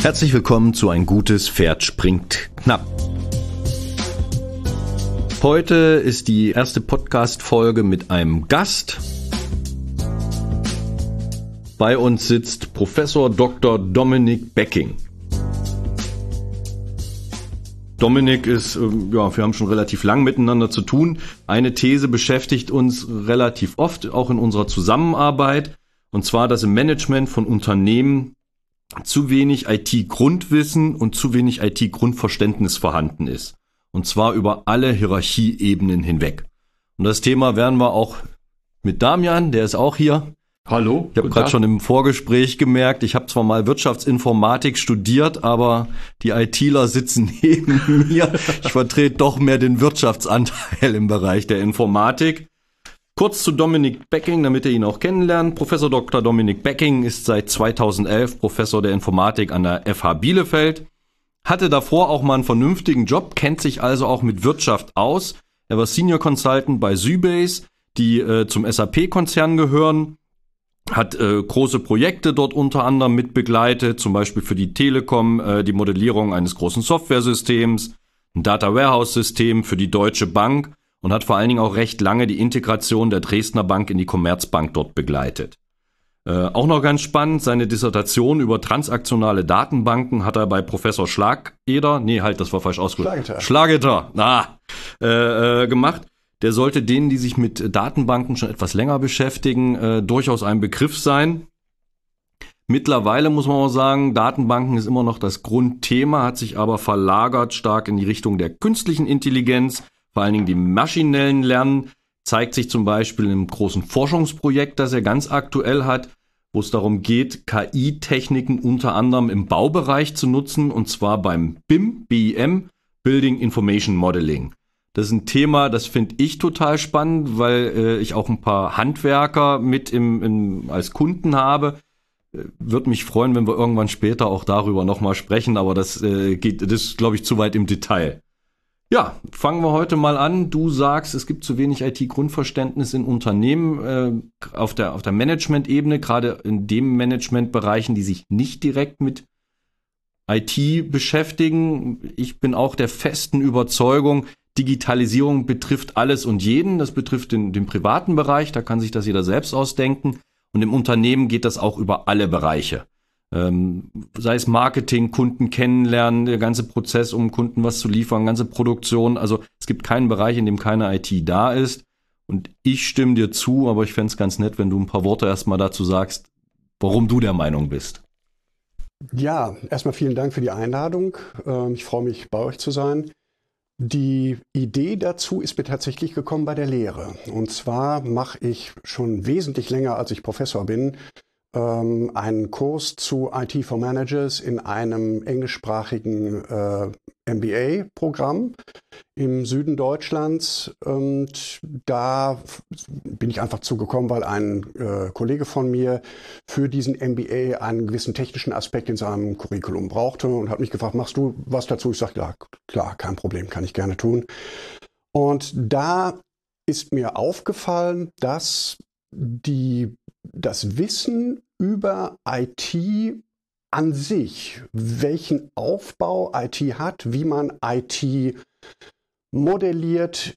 Herzlich willkommen zu Ein gutes Pferd springt knapp. Heute ist die erste Podcast-Folge mit einem Gast. Bei uns sitzt Professor Dr. Dominik Becking. Dominik ist, wir haben schon relativ lang miteinander zu tun. Eine These beschäftigt uns relativ oft, auch in unserer Zusammenarbeit, und zwar, dass im Management von Unternehmen zu wenig IT-Grundwissen und zu wenig IT-Grundverständnis vorhanden ist. Und zwar über alle Hierarchieebenen hinweg. Und das Thema werden wir auch mit Damian, der ist auch hier. Hallo. Ich habe gerade schon im Vorgespräch gemerkt, ich habe zwar mal Wirtschaftsinformatik studiert, aber die ITler sitzen neben mir. Ich vertrete doch mehr den Wirtschaftsanteil im Bereich der Informatik. Kurz zu Dominik Becking, damit ihr ihn auch kennenlernt. Professor Dr. Dominik Becking ist seit 2011 Professor der Informatik an der FH Bielefeld. Hatte davor auch mal einen vernünftigen Job, kennt sich also auch mit Wirtschaft aus. Er war Senior Consultant bei Sybase, die zum SAP-Konzern gehören. Hat große Projekte dort unter anderem mit begleitet, zum Beispiel für die Telekom die Modellierung eines großen Softwaresystems, ein Data Warehouse-System für die Deutsche Bank und hat vor allen Dingen auch recht lange die Integration der Dresdner Bank in die Commerzbank dort begleitet. Auch noch ganz spannend, seine Dissertation über transaktionale Datenbanken hat er bei Professor Schlageter gemacht. Der sollte denen, die sich mit Datenbanken schon etwas länger beschäftigen, durchaus ein Begriff sein. Mittlerweile muss man auch sagen, Datenbanken ist immer noch das Grundthema, hat sich aber verlagert stark in die Richtung der künstlichen Intelligenz, vor allen Dingen dem maschinellen Lernen. Zeigt sich zum Beispiel im großen Forschungsprojekt, das er ganz aktuell hat, wo es darum geht, KI-Techniken unter anderem im Baubereich zu nutzen, und zwar beim BIM, Building Information Modeling. Das ist ein Thema, das finde ich total spannend, weil ich auch ein paar Handwerker mit als Kunden habe. Würde mich freuen, wenn wir irgendwann später auch darüber nochmal sprechen, aber das ist, glaube ich, zu weit im Detail. Ja, fangen wir heute mal an. Du sagst, es gibt zu wenig IT-Grundverständnis in Unternehmen auf der Management-Ebene, gerade in den Managementbereichen, die sich nicht direkt mit IT beschäftigen. Ich bin auch der festen Überzeugung, Digitalisierung betrifft alles und jeden. Das betrifft den privaten Bereich, da kann sich das jeder selbst ausdenken. Und im Unternehmen geht das auch über alle Bereiche. Sei es Marketing, Kunden kennenlernen, der ganze Prozess, um Kunden was zu liefern, ganze Produktion. Also es gibt keinen Bereich, in dem keine IT da ist. Und ich stimme dir zu, aber ich fände es ganz nett, wenn du ein paar Worte erstmal dazu sagst, warum du der Meinung bist. Ja, erstmal vielen Dank für die Einladung. Ich freue mich, bei euch zu sein. Die Idee dazu ist mir tatsächlich gekommen bei der Lehre. Und zwar mache ich schon wesentlich länger, als ich Professor bin, einen Kurs zu IT for Managers in einem englischsprachigen MBA-Programm im Süden Deutschlands. Und da bin ich einfach zugekommen, weil ein Kollege von mir für diesen MBA einen gewissen technischen Aspekt in seinem Curriculum brauchte und hat mich gefragt, machst du was dazu? Ich sagte, ja, klar, kein Problem, kann ich gerne tun. Und da ist mir aufgefallen, dass das Wissen über IT an sich, welchen Aufbau IT hat, wie man IT modelliert,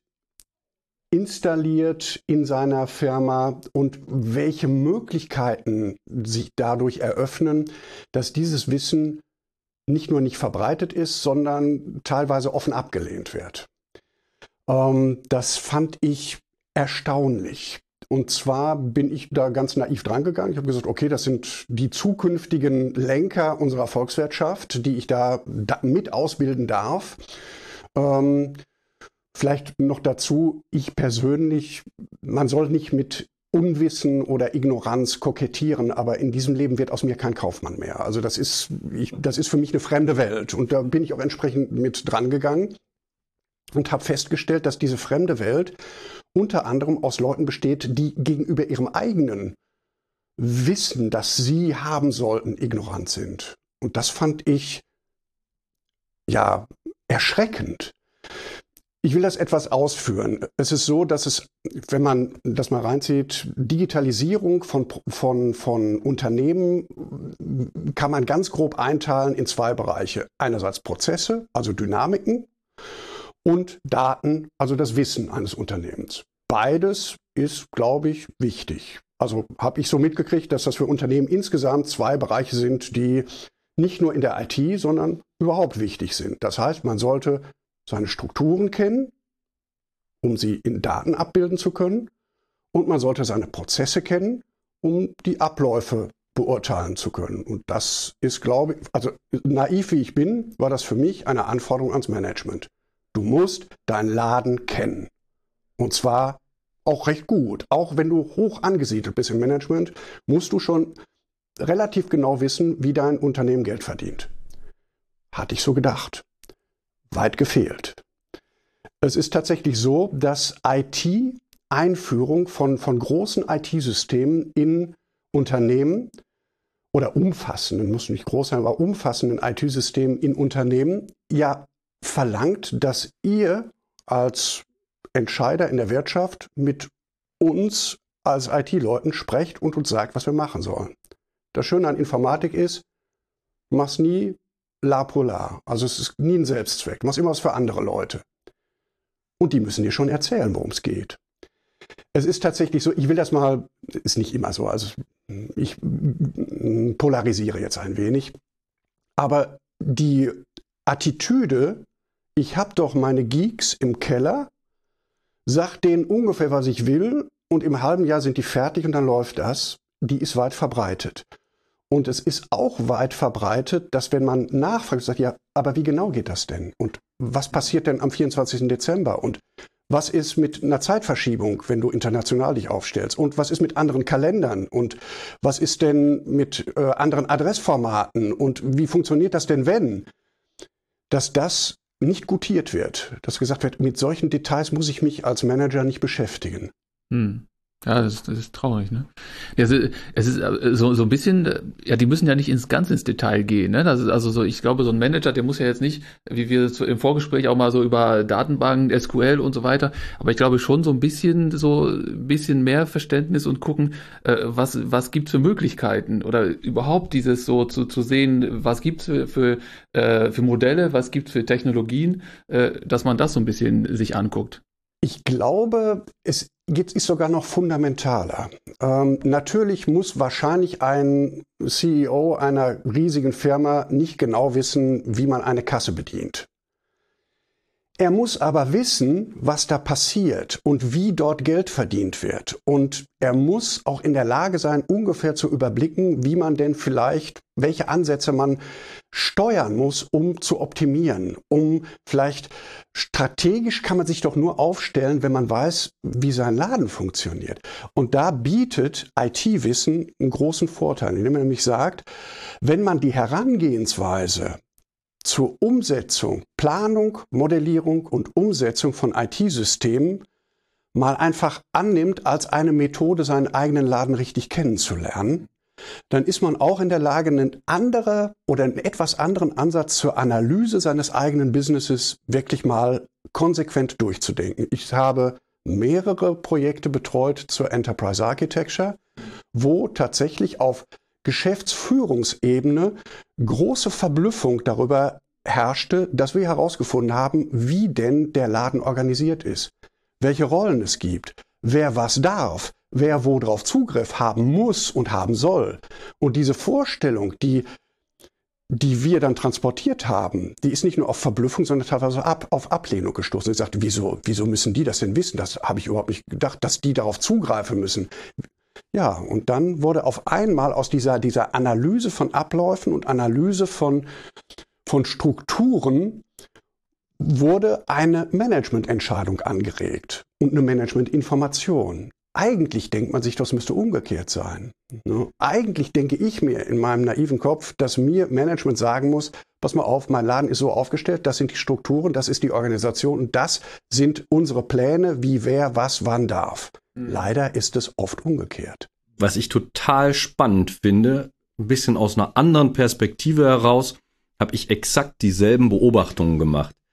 installiert in seiner Firma und welche Möglichkeiten sich dadurch eröffnen, dass dieses Wissen nicht nur nicht verbreitet ist, sondern teilweise offen abgelehnt wird. Das fand ich erstaunlich. Und zwar bin ich da ganz naiv dran gegangen. Ich habe gesagt, okay, das sind die zukünftigen Lenker unserer Volkswirtschaft, die ich da mit ausbilden darf. Vielleicht noch dazu, ich persönlich, man soll nicht mit Unwissen oder Ignoranz kokettieren, aber in diesem Leben wird aus mir kein Kaufmann mehr. Also das ist für mich eine fremde Welt. Und da bin ich auch entsprechend mit dran gegangen und habe festgestellt, dass diese fremde Welt unter anderem aus Leuten besteht, die gegenüber ihrem eigenen Wissen, das sie haben sollten, ignorant sind. Und das fand ich ja erschreckend. Ich will das etwas ausführen. Es ist so, dass es, wenn man das mal reinzieht, Digitalisierung von Unternehmen kann man ganz grob einteilen in zwei Bereiche. Einerseits Prozesse, also Dynamiken, und Daten, also das Wissen eines Unternehmens. Beides ist, glaube ich, wichtig. Also habe ich so mitgekriegt, dass das für Unternehmen insgesamt zwei Bereiche sind, die nicht nur in der IT, sondern überhaupt wichtig sind. Das heißt, man sollte seine Strukturen kennen, um sie in Daten abbilden zu können. Und man sollte seine Prozesse kennen, um die Abläufe beurteilen zu können. Und das ist, glaube ich, also naiv wie ich bin, war das für mich eine Anforderung ans Management. Du musst deinen Laden kennen. Und zwar auch recht gut. Auch wenn du hoch angesiedelt bist im Management, musst du schon relativ genau wissen, wie dein Unternehmen Geld verdient. Hatte ich so gedacht. Weit gefehlt. Es ist tatsächlich so, dass IT-Einführung von großen IT-Systemen in Unternehmen oder umfassenden, muss nicht groß sein, aber umfassenden IT-Systemen in Unternehmen ja verlangt, dass ihr als Entscheider in der Wirtschaft mit uns als IT-Leuten sprecht und uns sagt, was wir machen sollen. Das Schöne an Informatik ist, du machst nie la polar. Also es ist nie ein Selbstzweck. Du machst immer was für andere Leute. Und die müssen dir schon erzählen, worum es geht. Es ist tatsächlich so, ich will das mal, ist nicht immer so, also ich polarisiere jetzt ein wenig, aber die Attitüde, ich habe doch meine Geeks im Keller, sag denen ungefähr, was ich will und im halben Jahr sind die fertig und dann läuft das, die ist weit verbreitet. Und es ist auch weit verbreitet, dass wenn man nachfragt, sagt, ja, aber wie genau geht das denn? Und was passiert denn am 24. Dezember? Und was ist mit einer Zeitverschiebung, wenn du international dich aufstellst? Und was ist mit anderen Kalendern? Und was ist denn mit anderen Adressformaten? Und wie funktioniert das denn, wenn? Dass das nicht gutiert wird, dass gesagt wird, mit solchen Details muss ich mich als Manager nicht beschäftigen. Ja, das ist traurig, ne? Ja, es ist so ein bisschen, ja, die müssen ja nicht ganz ins Detail gehen, ne? Das ist also so, ich glaube, so ein Manager, der muss ja jetzt nicht, wie wir im Vorgespräch auch mal so über Datenbanken, SQL und so weiter, aber ich glaube schon so ein bisschen mehr Verständnis und gucken, was gibt's für Möglichkeiten oder überhaupt dieses so zu sehen, was gibt's für Modelle, was gibt's für Technologien, dass man das so ein bisschen sich anguckt. Ich glaube, es ist sogar noch fundamentaler. Natürlich muss wahrscheinlich ein CEO einer riesigen Firma nicht genau wissen, wie man eine Kasse bedient. Er muss aber wissen, was da passiert und wie dort Geld verdient wird. Und er muss auch in der Lage sein, ungefähr zu überblicken, wie man denn vielleicht, welche Ansätze man steuern muss, um zu optimieren. Strategisch kann man sich doch nur aufstellen, wenn man weiß, wie sein Laden funktioniert. Und da bietet IT-Wissen einen großen Vorteil, indem man nämlich sagt, wenn man die Herangehensweise zur Umsetzung, Planung, Modellierung und Umsetzung von IT-Systemen mal einfach annimmt, als eine Methode, seinen eigenen Laden richtig kennenzulernen, dann ist man auch in der Lage, einen etwas anderen Ansatz zur Analyse seines eigenen Businesses wirklich mal konsequent durchzudenken. Ich habe mehrere Projekte betreut zur Enterprise Architecture, wo tatsächlich auf Geschäftsführungsebene große Verblüffung darüber herrschte, dass wir herausgefunden haben, wie denn der Laden organisiert ist, welche Rollen es gibt, wer was darf, wer wo drauf Zugriff haben muss und haben soll. Und diese Vorstellung, die wir dann transportiert haben, die ist nicht nur auf Verblüffung, sondern teilweise auf Ablehnung gestoßen. Ich sagte, wieso müssen die das denn wissen? Das habe ich überhaupt nicht gedacht, dass die darauf zugreifen müssen. Ja, und dann wurde auf einmal aus dieser Analyse von Abläufen und Analyse von Strukturen wurde eine Managemententscheidung angeregt und eine Managementinformation. Eigentlich denkt man sich, das müsste umgekehrt sein. Eigentlich denke ich mir in meinem naiven Kopf, dass mir Management sagen muss, pass mal auf, mein Laden ist so aufgestellt, das sind die Strukturen, das ist die Organisation und das sind unsere Pläne, wie wer was wann darf. Leider ist es oft umgekehrt. Was ich total spannend finde, ein bisschen aus einer anderen Perspektive heraus, habe ich exakt dieselben Beobachtungen gemacht.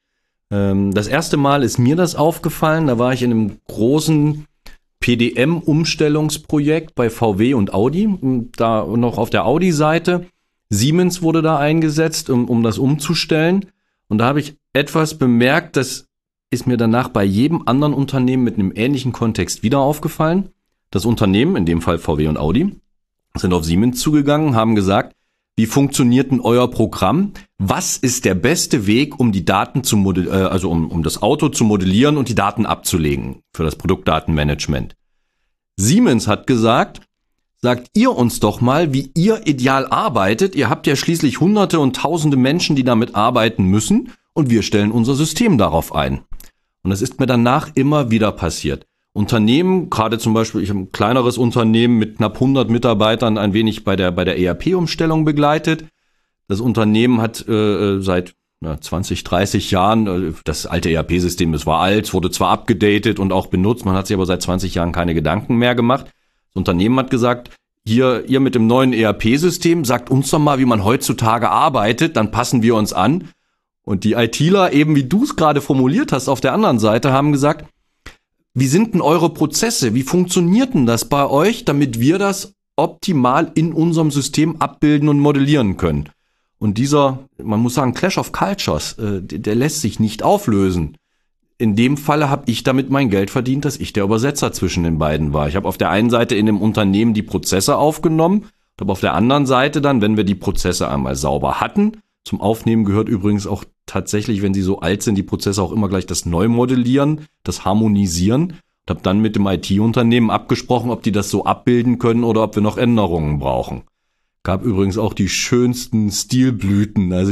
Das erste Mal ist mir das aufgefallen, da war ich in einem großen PDM-Umstellungsprojekt bei VW und Audi, da noch auf der Audi-Seite. Siemens wurde da eingesetzt, um das umzustellen. Und da habe ich etwas bemerkt, das ist mir danach bei jedem anderen Unternehmen mit einem ähnlichen Kontext wieder aufgefallen. Das Unternehmen, in dem Fall VW und Audi, sind auf Siemens zugegangen, haben gesagt, wie funktioniert denn euer Programm? Was ist der beste Weg, um die Daten zu um das Auto zu modellieren und die Daten abzulegen für das Produktdatenmanagement? Siemens hat gesagt, sagt ihr uns doch mal, wie ihr ideal arbeitet. Ihr habt ja schließlich Hunderte und Tausende Menschen, die damit arbeiten müssen, und wir stellen unser System darauf ein. Und das ist mir danach immer wieder passiert. Unternehmen, gerade zum Beispiel, ich habe ein kleineres Unternehmen mit knapp 100 Mitarbeitern ein wenig bei der ERP-Umstellung begleitet. Das Unternehmen hat seit 20, 30 Jahren, das alte ERP-System, es war alt, es wurde zwar abgedatet und auch benutzt, man hat sich aber seit 20 Jahren keine Gedanken mehr gemacht. Das Unternehmen hat gesagt, hier, ihr mit dem neuen ERP-System, sagt uns doch mal, wie man heutzutage arbeitet, dann passen wir uns an. Und die ITler, eben wie du es gerade formuliert hast, auf der anderen Seite, haben gesagt, wie sind denn eure Prozesse? Wie funktioniert denn das bei euch, damit wir das optimal in unserem System abbilden und modellieren können? Und dieser, man muss sagen, Clash of Cultures, der lässt sich nicht auflösen. In dem Falle habe ich damit mein Geld verdient, dass ich der Übersetzer zwischen den beiden war. Ich habe auf der einen Seite in dem Unternehmen die Prozesse aufgenommen, aber auf der anderen Seite dann, wenn wir die Prozesse einmal sauber hatten, zum Aufnehmen gehört übrigens auch tatsächlich, wenn sie so alt sind, die Prozesse auch immer gleich das Neumodellieren, das Harmonisieren. Und habe dann mit dem IT-Unternehmen abgesprochen, ob die das so abbilden können oder ob wir noch Änderungen brauchen. Gab übrigens auch die schönsten Stilblüten. Also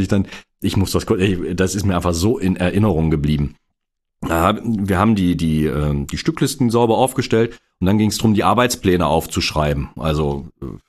das ist mir einfach so in Erinnerung geblieben. Wir haben die Stücklisten sauber aufgestellt und dann ging es darum, die Arbeitspläne aufzuschreiben. Also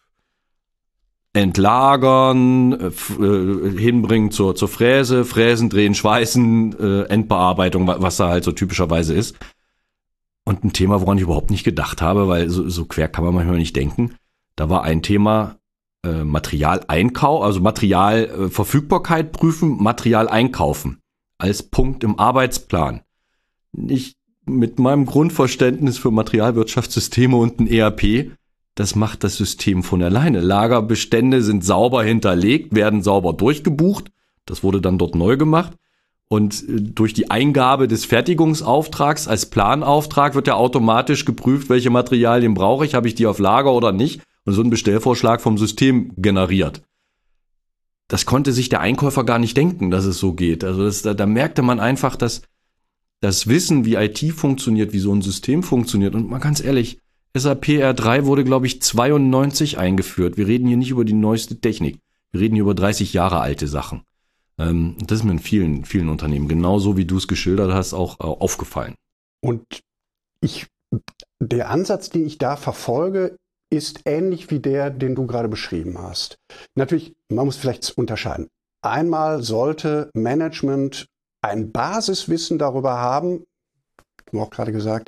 entlagern, hinbringen zur Fräse, Fräsen, drehen, schweißen, Endbearbeitung, was da halt so typischerweise ist. Und ein Thema, woran ich überhaupt nicht gedacht habe, weil so quer kann man manchmal nicht denken. Da war ein Thema Materialeinkauf, also Materialverfügbarkeit prüfen, Material einkaufen als Punkt im Arbeitsplan. Ich mit meinem Grundverständnis für Materialwirtschaftssysteme und ein ERP, das macht das System von alleine. Lagerbestände sind sauber hinterlegt, werden sauber durchgebucht. Das wurde dann dort neu gemacht. Und durch die Eingabe des Fertigungsauftrags als Planauftrag wird ja automatisch geprüft, welche Materialien brauche ich, habe ich die auf Lager oder nicht. Und so ein Bestellvorschlag vom System generiert. Das konnte sich der Einkäufer gar nicht denken, dass es so geht. Also da merkte man einfach, dass das Wissen, wie IT funktioniert, wie so ein System funktioniert. Und mal ganz ehrlich, SAP R3 wurde, glaube ich, 92 eingeführt. Wir reden hier nicht über die neueste Technik. Wir reden hier über 30 Jahre alte Sachen. Das ist mir in vielen, vielen Unternehmen, genauso wie du es geschildert hast, auch aufgefallen. Und der Ansatz, den ich da verfolge, ist ähnlich wie der, den du gerade beschrieben hast. Natürlich, man muss vielleicht unterscheiden. Einmal sollte Management ein Basiswissen darüber haben, du hast auch gerade gesagt,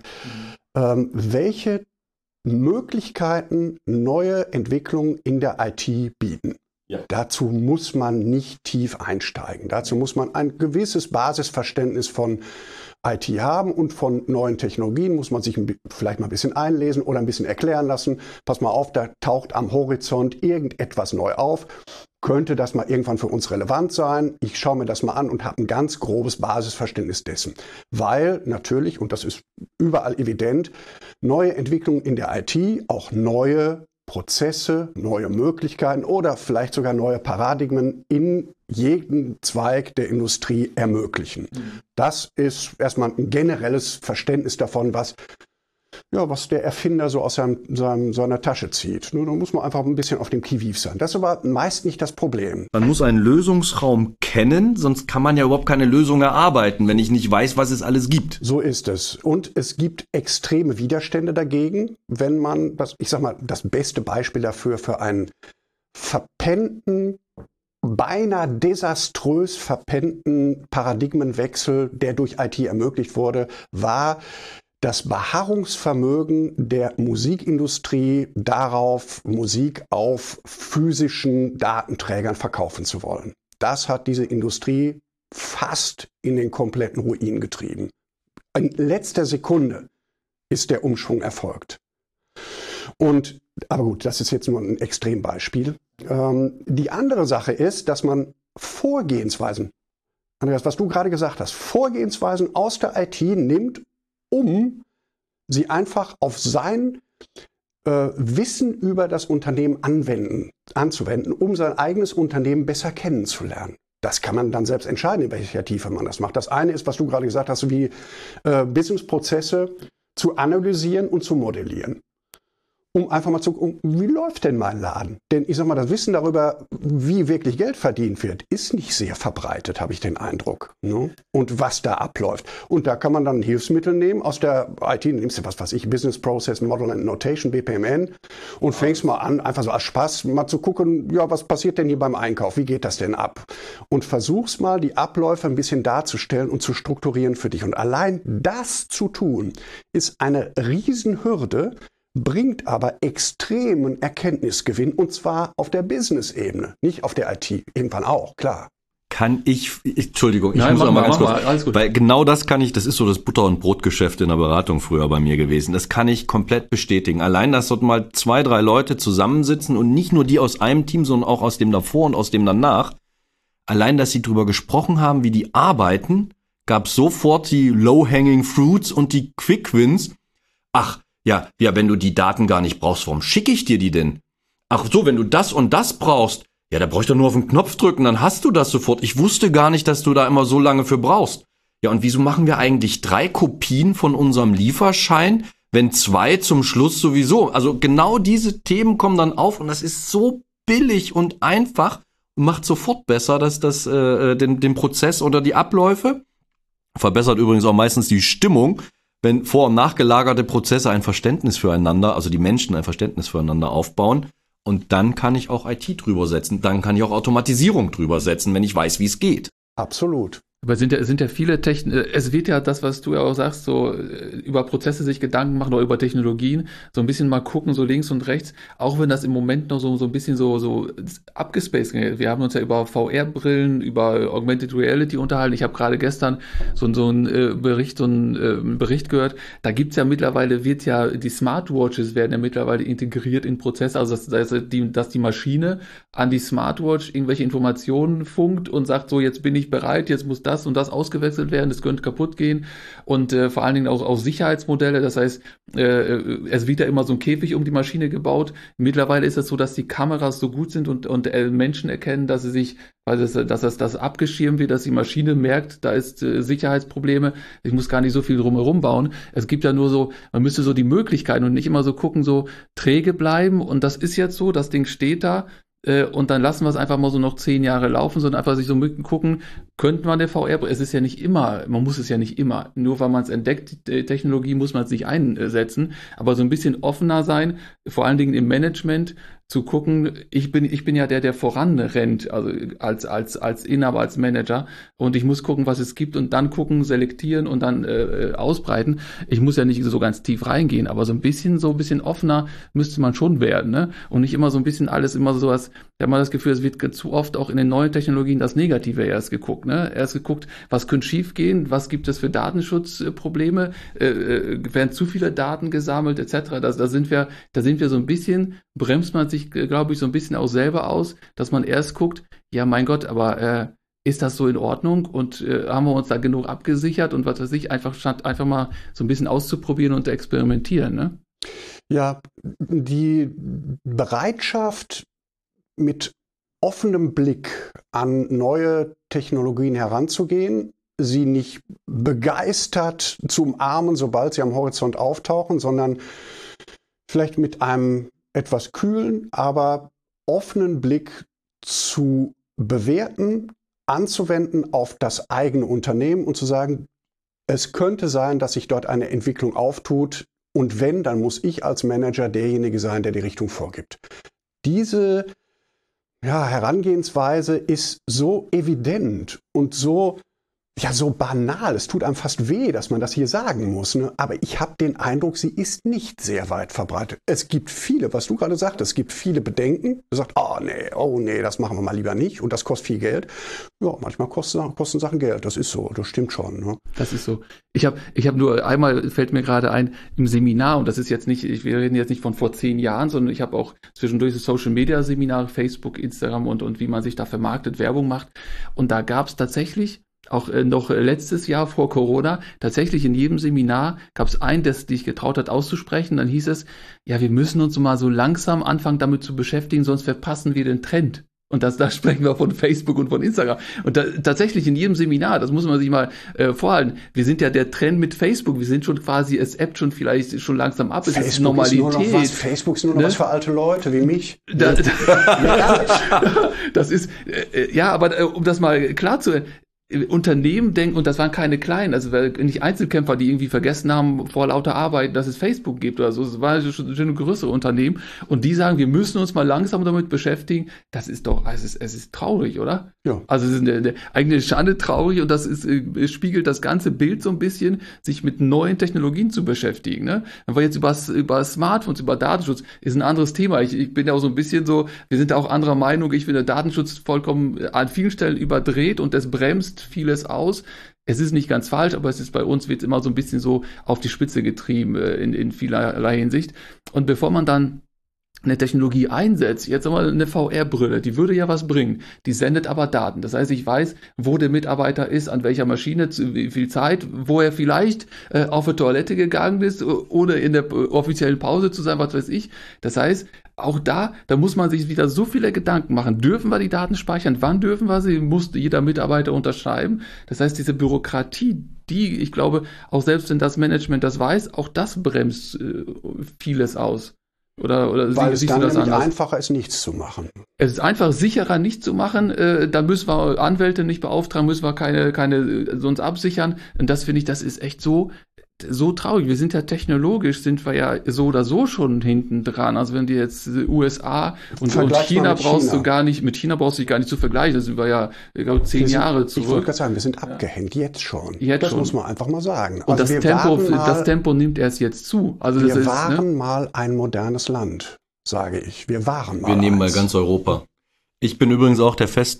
welche Möglichkeiten neue Entwicklungen in der IT bieten. Ja. Dazu muss man nicht tief einsteigen. Dazu muss man ein gewisses Basisverständnis von IT haben und von neuen Technologien muss man sich vielleicht mal ein bisschen einlesen oder ein bisschen erklären lassen. Pass mal auf, da taucht am Horizont irgendetwas neu auf. Könnte das mal irgendwann für uns relevant sein? Ich schaue mir das mal an und habe ein ganz grobes Basisverständnis dessen. Weil natürlich, und das ist überall evident, neue Entwicklungen in der IT auch neue Prozesse, neue Möglichkeiten oder vielleicht sogar neue Paradigmen in jedem Zweig der Industrie ermöglichen. Das ist erstmal ein generelles Verständnis davon, was der Erfinder so aus seiner Tasche zieht. Nur da muss man einfach ein bisschen auf dem Qui-vive sein. Das ist aber meist nicht das Problem. Man muss einen Lösungsraum kennen, sonst kann man ja überhaupt keine Lösung erarbeiten, wenn ich nicht weiß, was es alles gibt. So ist es. Und es gibt extreme Widerstände dagegen, wenn man, das beste Beispiel dafür für einen beinahe desaströs verpennten Paradigmenwechsel, der durch IT ermöglicht wurde, war das Beharrungsvermögen der Musikindustrie darauf, Musik auf physischen Datenträgern verkaufen zu wollen. Das hat diese Industrie fast in den kompletten Ruin getrieben. In letzter Sekunde ist der Umschwung erfolgt. Aber gut, das ist jetzt nur ein Extrembeispiel. Die andere Sache ist, dass man Vorgehensweisen, Andreas, was du gerade gesagt hast, Vorgehensweisen aus der IT nimmt, um sie einfach auf sein Wissen über das Unternehmen anzuwenden, um sein eigenes Unternehmen besser kennenzulernen. Das kann man dann selbst entscheiden, in welcher Tiefe man das macht. Das eine ist, was du gerade gesagt hast, wie Businessprozesse zu analysieren und zu modellieren. Um einfach mal zu gucken, wie läuft denn mein Laden? Denn ich sag mal, das Wissen darüber, wie wirklich Geld verdient wird, ist nicht sehr verbreitet, habe ich den Eindruck. Ne? Und was da abläuft. Und da kann man dann Hilfsmittel nehmen aus der IT, nimmst du was weiß ich, Business Process Model and Notation, BPMN, und fängst mal an, einfach so als Spaß mal zu gucken, ja, was passiert denn hier beim Einkauf? Wie geht das denn ab? Und versuchst mal, die Abläufe ein bisschen darzustellen und zu strukturieren für dich. Und allein das zu tun, ist eine Riesenhürde, bringt aber extremen Erkenntnisgewinn, und zwar auf der Business-Ebene, nicht auf der IT. Irgendwann auch, klar. Entschuldigung, ich muss mal ganz kurz, weil genau das ist so das Butter- und Brotgeschäft in der Beratung früher bei mir gewesen. Das kann ich komplett bestätigen. Allein, dass dort mal 2, 3 Leute zusammensitzen und nicht nur die aus einem Team, sondern auch aus dem davor und aus dem danach, allein, dass sie drüber gesprochen haben, wie die arbeiten, gab sofort die Low-Hanging Fruits und die Quick Wins. Ach, ja, wenn du die Daten gar nicht brauchst, warum schicke ich dir die denn? Ach so, wenn du das und das brauchst, ja, da brauch ich doch nur auf den Knopf drücken, dann hast du das sofort. Ich wusste gar nicht, dass du da immer so lange für brauchst. Ja, und wieso machen wir eigentlich 3 Kopien von unserem Lieferschein, wenn 2 zum Schluss sowieso? Also genau diese Themen kommen dann auf und das ist so billig und einfach und macht sofort besser, dass den Prozess oder die Abläufe. Verbessert übrigens auch meistens die Stimmung, wenn vor- und nachgelagerte Prozesse ein Verständnis füreinander, also die Menschen ein Verständnis füreinander aufbauen. Und dann kann ich auch IT drüber setzen. Dann kann ich auch Automatisierung drüber setzen, wenn ich weiß, wie es geht. Absolut. Aber sind ja viele es wird ja das, was du ja auch sagst, so über Prozesse sich Gedanken machen oder über Technologien, so ein bisschen mal gucken, so links und rechts, auch wenn das im Moment noch so ein bisschen so abgespaced geht. Wir haben uns ja über VR-Brillen, über Augmented Reality unterhalten. Ich habe gerade gestern so einen Bericht gehört. Da gibt's ja mittlerweile, die Smartwatches werden ja mittlerweile integriert in Prozesse, also dass die Maschine an die Smartwatch irgendwelche Informationen funkt und sagt, so jetzt bin ich bereit, jetzt muss das und das ausgewechselt werden, das könnte kaputt gehen, und vor allen Dingen auch Sicherheitsmodelle, das heißt, es wird ja immer so ein Käfig um die Maschine gebaut. Mittlerweile ist es so, dass die Kameras so gut sind und Menschen erkennen, dass das abgeschirmt wird, dass die Maschine merkt, da ist Sicherheitsprobleme, ich muss gar nicht so viel drumherum bauen. Es gibt ja nur so, man müsste so die Möglichkeiten und nicht immer so gucken, so träge bleiben, und das ist jetzt so, das Ding steht da, und dann lassen wir es einfach mal so noch 10 Jahre laufen, sondern einfach sich so gucken, könnte man der VR, es ist ja nicht immer, man muss es ja nicht immer, nur weil man es entdeckt, die Technologie muss man es nicht einsetzen, aber so ein bisschen offener sein, vor allen Dingen im Management, zu gucken, ich bin ja der voranrennt, also als Inhaber, als Manager, und ich muss gucken, was es gibt, und dann gucken, selektieren und dann ausbreiten. Ich muss ja nicht so ganz tief reingehen, aber so ein bisschen offener müsste man schon werden, ne? Und nicht immer so ein bisschen alles immer so was, ich habe mal das Gefühl, es wird zu oft auch in den neuen Technologien das Negative erst geguckt, ne? Erst geguckt, was könnte schiefgehen, was gibt es für Datenschutzprobleme, werden zu viele Daten gesammelt, etc. Da sind wir so ein bisschen, bremst man sich, glaube ich, so ein bisschen auch selber aus, dass man erst guckt, ja, mein Gott, aber ist das so in Ordnung, und haben wir uns da genug abgesichert und was weiß ich, einfach mal so ein bisschen auszuprobieren und zu experimentieren, ne? Ja, die Bereitschaft, mit offenem Blick an neue Technologien heranzugehen, sie nicht begeistert zu umarmen, sobald sie am Horizont auftauchen, sondern vielleicht mit einem etwas kühlen, aber offenen Blick zu bewerten, anzuwenden auf das eigene Unternehmen und zu sagen, es könnte sein, dass sich dort eine Entwicklung auftut, und wenn, dann muss ich als Manager derjenige sein, der die Richtung vorgibt. Diese Herangehensweise ist so evident und so ja so banal. Es tut einem fast weh, dass man das hier sagen muss. Ne? Aber ich habe den Eindruck, sie ist nicht sehr weit verbreitet. Es gibt viele, was du gerade sagtest, es gibt viele Bedenken. Du sagst, oh nee, das machen wir mal lieber nicht und das kostet viel Geld. Ja, manchmal kosten Sachen Geld. Das ist so, das stimmt schon. Ne? Das ist so. Ich hab nur einmal, fällt mir gerade ein, im Seminar, und das ist jetzt nicht, wir reden jetzt nicht von vor 10 Jahren, sondern ich habe auch zwischendurch so Social-Media-Seminare, Facebook, Instagram und wie man sich da vermarktet, Werbung macht. Und da gab es tatsächlich, auch noch letztes Jahr vor Corona, tatsächlich in jedem Seminar gab es einen, der sich getraut hat auszusprechen. Dann hieß es, ja, wir müssen uns mal so langsam anfangen damit zu beschäftigen, sonst verpassen wir den Trend. Und da sprechen wir von Facebook und von Instagram. Und tatsächlich in jedem Seminar, das muss man sich mal vorhalten, wir sind ja der Trend mit Facebook, wir sind schon quasi, es ebbt schon vielleicht schon langsam ab, es ist Normalität. Facebook ist nur noch was für alte Leute wie mich. Das ist, ja, aber um das mal klar zu Unternehmen denken, und das waren keine kleinen, also nicht Einzelkämpfer, die irgendwie vergessen haben vor lauter Arbeit, dass es Facebook gibt oder so, es war schon größere Unternehmen, und die sagen, wir müssen uns mal langsam damit beschäftigen. Das ist doch, es ist traurig, oder? Ja. Also es ist eine eigene Schande traurig, und das ist, spiegelt das ganze Bild so ein bisschen, sich mit neuen Technologien zu beschäftigen, ne? Wenn wir jetzt über Smartphones, über Datenschutz, ist ein anderes Thema. Ich bin ja auch so ein bisschen so, wir sind da auch anderer Meinung, ich finde Datenschutz vollkommen an vielen Stellen überdreht und das bremst vieles aus. Es ist nicht ganz falsch, aber es ist bei uns, wird immer so ein bisschen so auf die Spitze getrieben in vielerlei Hinsicht. Und bevor man dann eine Technologie einsetzt, jetzt einmal eine VR-Brille, die würde ja was bringen, die sendet aber Daten. Das heißt, ich weiß, wo der Mitarbeiter ist, an welcher Maschine, wie viel Zeit, wo er vielleicht auf die Toilette gegangen ist, ohne in der offiziellen Pause zu sein, was weiß ich. Das heißt, auch da muss man sich wieder so viele Gedanken machen. Dürfen wir die Daten speichern? Wann dürfen wir sie? Muss jeder Mitarbeiter unterschreiben? Das heißt, diese Bürokratie, die, ich glaube, auch selbst wenn das Management das weiß, auch das bremst vieles aus. Oder weil es dann nämlich anders? Einfacher ist, nichts zu machen. Es ist einfach sicherer, nichts zu machen. Da müssen wir Anwälte nicht beauftragen, müssen wir keine sonst absichern. Und das finde ich, das ist echt so traurig. Wir sind ja technologisch, sind wir ja so oder so schon hinten dran. Also wenn du jetzt USA und China brauchst du gar nicht, mit China brauchst du dich gar nicht zu vergleichen. Da sind wir ja, ich glaube, 10 Jahre zurück. Ich wollte gerade sagen, wir sind abgehängt, jetzt schon. Das muss man einfach mal sagen. Und also das Tempo nimmt erst jetzt zu. Also wir waren mal ein modernes Land, sage ich. Wir waren mal. Wir nehmen mal ganz Europa. Ich bin übrigens auch der festen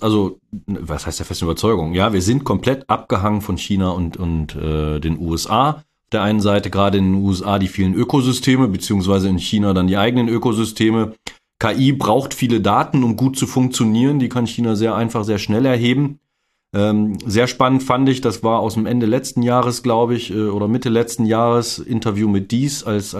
was heißt der festen Überzeugung? Ja, wir sind komplett abgehangen von China und den USA. Auf der einen Seite gerade in den USA die vielen Ökosysteme, beziehungsweise in China dann die eigenen Ökosysteme. KI braucht viele Daten, um gut zu funktionieren. Die kann China sehr einfach, sehr schnell erheben. Sehr spannend fand ich, das war aus dem Ende letzten Jahres, glaube ich, oder Mitte letzten Jahres, Interview mit Diess als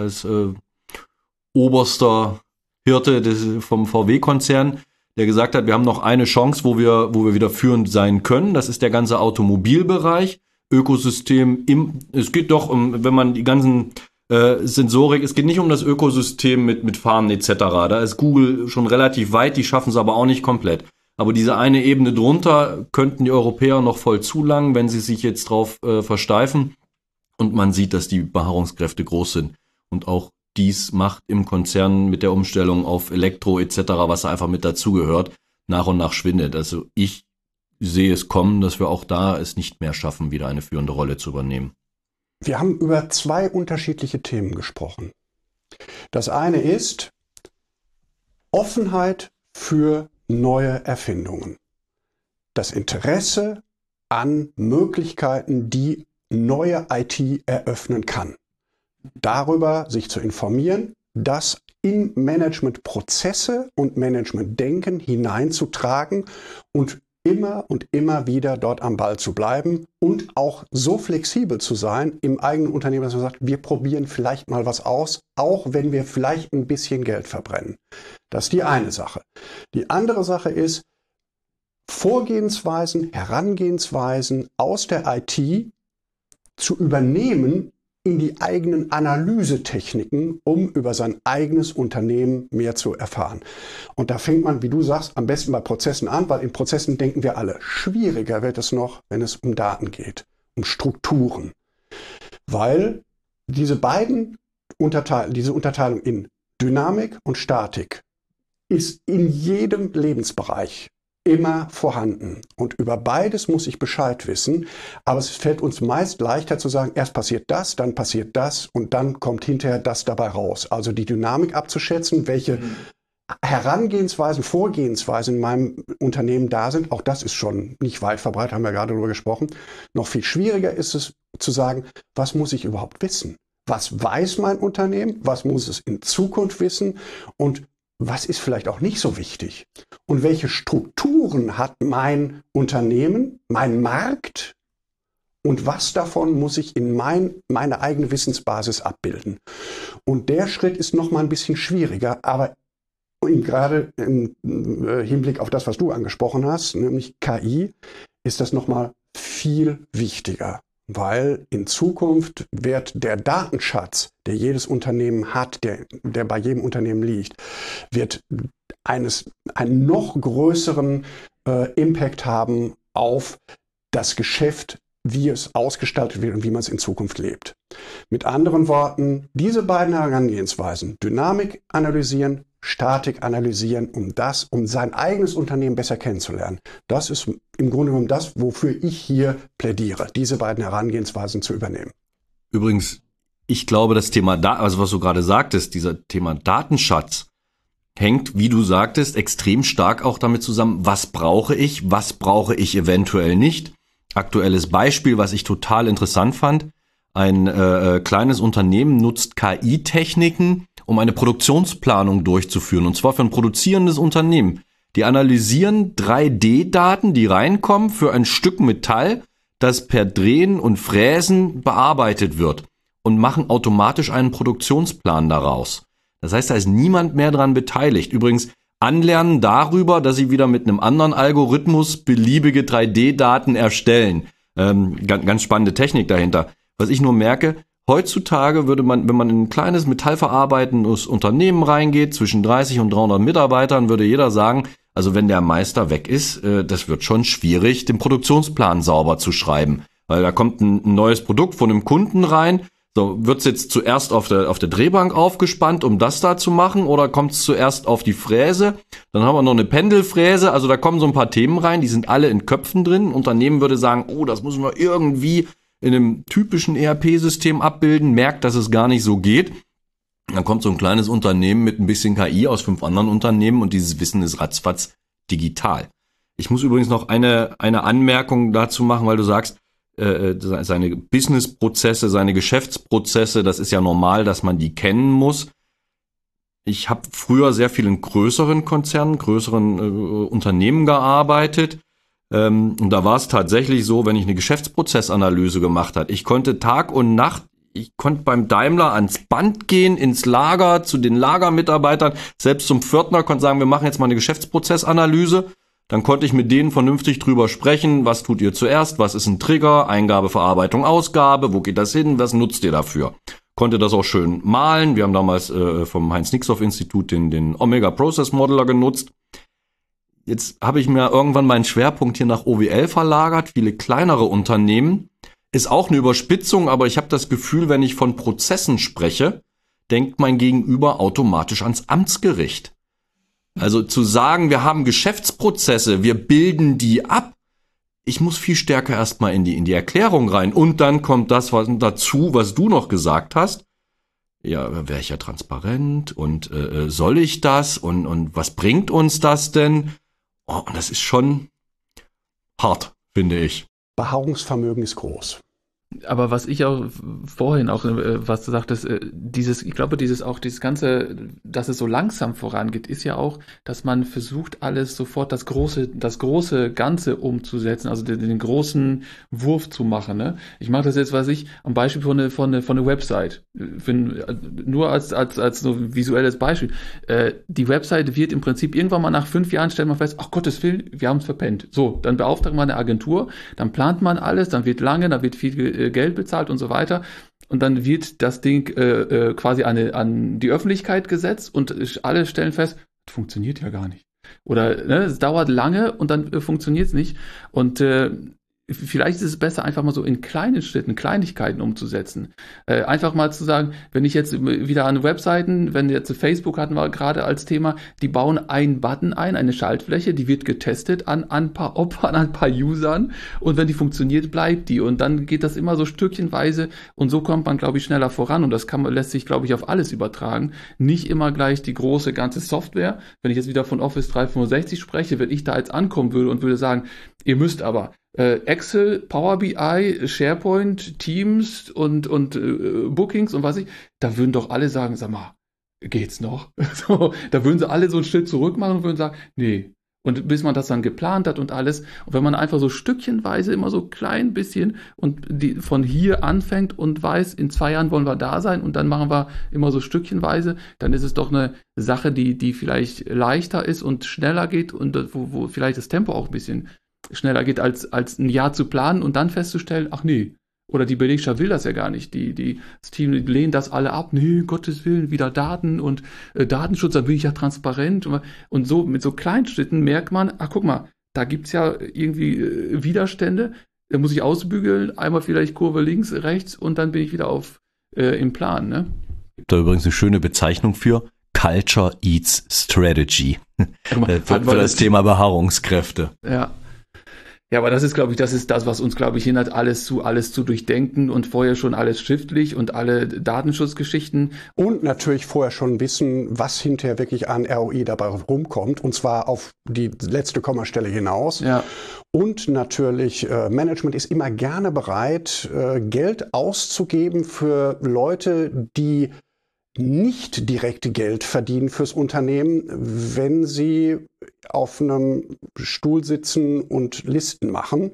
oberster Hirte vom VW-Konzern, der gesagt hat, wir haben noch eine Chance, wo wir wieder führend sein können. Das ist der ganze Automobilbereich, Ökosystem. Es geht doch wenn man die ganzen Sensorik, es geht nicht um das Ökosystem mit Fahren etc. Da ist Google schon relativ weit, die schaffen es aber auch nicht komplett. Aber diese eine Ebene drunter könnten die Europäer noch voll zulangen, wenn sie sich jetzt drauf versteifen. Und man sieht, dass die Beharrungskräfte groß sind. Und auch dies macht im Konzern mit der Umstellung auf Elektro etc., was einfach mit dazugehört, nach und nach schwindet. Also ich sehe es kommen, dass wir auch da es nicht mehr schaffen, wieder eine führende Rolle zu übernehmen. Wir haben über 2 unterschiedliche Themen gesprochen. Das eine ist Offenheit für neue Erfindungen. Das Interesse an Möglichkeiten, die neue IT eröffnen kann. Darüber sich zu informieren, das in Managementprozesse und Managementdenken hineinzutragen und immer wieder dort am Ball zu bleiben und auch so flexibel zu sein im eigenen Unternehmen, dass man sagt, wir probieren vielleicht mal was aus, auch wenn wir vielleicht ein bisschen Geld verbrennen. Das ist die eine Sache. Die andere Sache ist, Vorgehensweisen, Herangehensweisen aus der IT zu übernehmen in die eigenen Analysetechniken, um über sein eigenes Unternehmen mehr zu erfahren. Und da fängt man, wie du sagst, am besten bei Prozessen an, weil in Prozessen denken wir alle. Schwieriger wird es noch, wenn es um Daten geht, um Strukturen. Weil diese Unterteilung in Dynamik und Statik ist in jedem Lebensbereich immer vorhanden. Und über beides muss ich Bescheid wissen. Aber es fällt uns meist leichter zu sagen, erst passiert das und dann kommt hinterher das dabei raus. Also die Dynamik abzuschätzen, welche Herangehensweisen, Vorgehensweisen in meinem Unternehmen da sind, auch das ist schon nicht weit verbreitet, haben wir gerade darüber gesprochen. Noch viel schwieriger ist es zu sagen, was muss ich überhaupt wissen? Was weiß mein Unternehmen? Was muss es in Zukunft wissen? Und was ist vielleicht auch nicht so wichtig? Und welche Strukturen hat mein Unternehmen, mein Markt? Und was davon muss ich in meine eigene Wissensbasis abbilden? Und der Schritt ist noch mal ein bisschen schwieriger, aber gerade im Hinblick auf das, was du angesprochen hast, nämlich KI, ist das noch mal viel wichtiger. Weil in Zukunft wird der Datenschatz, der jedes Unternehmen hat, der bei jedem Unternehmen liegt, wird einen noch größeren Impact haben auf das Geschäft, wie es ausgestaltet wird und wie man es in Zukunft lebt. Mit anderen Worten, diese beiden Herangehensweisen, Dynamik analysieren, Statik analysieren, um sein eigenes Unternehmen besser kennenzulernen. Das ist im Grunde genommen das, wofür ich hier plädiere, diese beiden Herangehensweisen zu übernehmen. Übrigens, ich glaube, das Thema, also was du gerade sagtest, dieser Thema Datenschatz hängt, wie du sagtest, extrem stark auch damit zusammen, was brauche ich eventuell nicht. Aktuelles Beispiel, was ich total interessant fand, ein kleines Unternehmen nutzt KI-Techniken, um eine Produktionsplanung durchzuführen, und zwar für ein produzierendes Unternehmen. Die analysieren 3D-Daten, die reinkommen für ein Stück Metall, das per Drehen und Fräsen bearbeitet wird, und machen automatisch einen Produktionsplan daraus. Das heißt, da ist niemand mehr dran beteiligt. Übrigens, anlernen darüber, dass sie wieder mit einem anderen Algorithmus beliebige 3D-Daten erstellen. Ganz spannende Technik dahinter. Was ich nur merke, heutzutage würde man, wenn man in ein kleines metallverarbeitendes Unternehmen reingeht, zwischen 30 und 300 Mitarbeitern, würde jeder sagen, also wenn der Meister weg ist, das wird schon schwierig, den Produktionsplan sauber zu schreiben. Weil da kommt ein neues Produkt von einem Kunden rein, so wird's jetzt zuerst auf der Drehbank aufgespannt, um das da zu machen, oder kommt's zuerst auf die Fräse? Dann haben wir noch eine Pendelfräse, also da kommen so ein paar Themen rein, die sind alle in Köpfen drin. Ein Unternehmen würde sagen, oh, das müssen wir irgendwie in einem typischen ERP-System abbilden, merkt, dass es gar nicht so geht. Dann kommt so ein kleines Unternehmen mit ein bisschen KI aus 5 anderen Unternehmen und dieses Wissen ist ratzfatz digital. Ich muss übrigens noch eine Anmerkung dazu machen, weil du sagst, seine Businessprozesse, seine Geschäftsprozesse, das ist ja normal, dass man die kennen muss. Ich habe früher sehr viel in größeren Konzernen, größeren Unternehmen gearbeitet. Und da war es tatsächlich so, wenn ich eine Geschäftsprozessanalyse gemacht habe, ich konnte Tag und Nacht, ich konnte beim Daimler ans Band gehen, ins Lager, zu den Lagermitarbeitern, selbst zum Pförtner, konnte sagen, wir machen jetzt mal eine Geschäftsprozessanalyse. Dann konnte ich mit denen vernünftig drüber sprechen, was tut ihr zuerst, was ist ein Trigger, Eingabe, Verarbeitung, Ausgabe, wo geht das hin, was nutzt ihr dafür? Konnte das auch schön malen. Wir haben damals vom Heinz-Nixdorf-Institut den Omega Process Modeler genutzt. Jetzt habe ich mir irgendwann meinen Schwerpunkt hier nach OWL verlagert, viele kleinere Unternehmen. Ist auch eine Überspitzung, aber ich habe das Gefühl, wenn ich von Prozessen spreche, denkt mein Gegenüber automatisch ans Amtsgericht. Also zu sagen, wir haben Geschäftsprozesse, wir bilden die ab. Ich muss viel stärker erstmal in die Erklärung rein. Und dann kommt das dazu, was du noch gesagt hast. Ja, wäre ich ja transparent und soll ich das und was bringt uns das denn? Oh, und das ist schon hart, finde ich. Beharrungsvermögen ist groß. Aber was ich auch vorhin auch, was du sagtest, ich glaube, dieses Ganze, dass es so langsam vorangeht, ist ja auch, dass man versucht, alles sofort das große Ganze umzusetzen, also den großen Wurf zu machen, ne? Ich mache das jetzt, am Beispiel von einer Website. Nur als so visuelles Beispiel. Die Website wird im Prinzip irgendwann mal nach 5 Jahren, stellt man fest, ach Gottes Willen, wir haben es verpennt. So, dann beauftragt man eine Agentur, dann plant man alles, dann wird viel Geld bezahlt und so weiter. Und dann wird das Ding quasi an die Öffentlichkeit gesetzt und alle stellen fest, das funktioniert ja gar nicht. Oder es dauert lange und dann funktioniert es nicht. Und vielleicht ist es besser, einfach mal so in kleinen Schritten, Kleinigkeiten umzusetzen. Einfach mal zu sagen, wenn ich jetzt wieder an Webseiten, wenn jetzt Facebook hatten wir gerade als Thema, die bauen einen Button ein, eine Schaltfläche, die wird getestet an ein paar Opfern, an ein paar Usern und wenn die funktioniert, bleibt die. Und dann geht das immer so stückchenweise und so kommt man, glaube ich, schneller voran und das lässt sich, glaube ich, auf alles übertragen. Nicht immer gleich die große ganze Software. Wenn ich jetzt wieder von Office 365 spreche, wenn ich da jetzt ankommen würde und würde sagen, ihr müsst aber Excel, Power BI, SharePoint, Teams und Bookings und was da würden doch alle sagen, sag mal, geht's noch? So, da würden sie alle so einen Schritt zurück machen und würden sagen, nee. Und bis man das dann geplant hat und alles. Und wenn man einfach so stückchenweise immer so klein bisschen und von hier anfängt und weiß, in 2 Jahren wollen wir da sein und dann machen wir immer so stückchenweise, dann ist es doch eine Sache, die vielleicht leichter ist und schneller geht und wo vielleicht das Tempo auch ein bisschen schneller geht, als ein Jahr zu planen und dann festzustellen, ach nee, oder die Belegschaft will das ja gar nicht. Das Team lehnt das alle ab, nee, Gottes Willen, wieder Daten und Datenschutz, da bin ich ja transparent. Und so mit so kleinen Schritten merkt man, ach guck mal, da gibt's ja irgendwie Widerstände, da muss ich ausbügeln, einmal vielleicht Kurve links, rechts und dann bin ich wieder im Plan. Ne? Gibt da übrigens eine schöne Bezeichnung für Culture Eats Strategy. Für das Thema Beharrungskräfte. Ja, aber das ist, glaube ich, das, was uns, glaube ich, hindert, alles zu durchdenken und vorher schon alles schriftlich und alle Datenschutzgeschichten. Und natürlich vorher schon wissen, was hinterher wirklich an ROI dabei rumkommt, und zwar auf die letzte Kommastelle hinaus. Ja. Und natürlich, Management ist immer gerne bereit, Geld auszugeben für Leute, die nicht direkt Geld verdienen fürs Unternehmen, wenn sie auf einem Stuhl sitzen und Listen machen.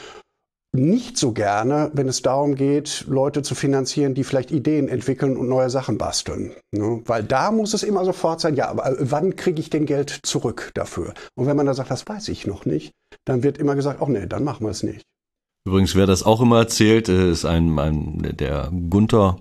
Nicht so gerne, wenn es darum geht, Leute zu finanzieren, die vielleicht Ideen entwickeln und neue Sachen basteln. Ne? Weil da muss es immer sofort sein, ja, aber wann kriege ich denn Geld zurück dafür? Und wenn man da sagt, das weiß ich noch nicht, dann wird immer gesagt, ach nee, dann machen wir es nicht. Übrigens, wer das auch immer erzählt, ist der Gunter